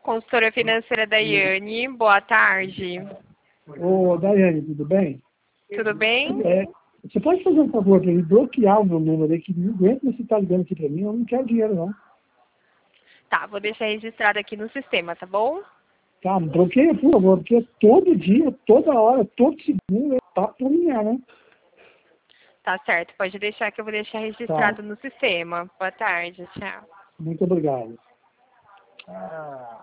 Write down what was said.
Consultora financeira Daiane, boa tarde. Ô, Daiane, tudo bem? Tudo bem? Você pode fazer um favor para mim bloquear o meu número aí, que não aguento você estar ligando aqui para mim, eu não quero dinheiro não. Tá, vou deixar registrado aqui no sistema, tá bom? Tá, bloqueia, por favor, porque todo dia, toda hora, todo segundo, tá por minha, né? Tá certo, pode deixar que eu vou deixar registrado no sistema. Boa tarde, tchau. Muito obrigado.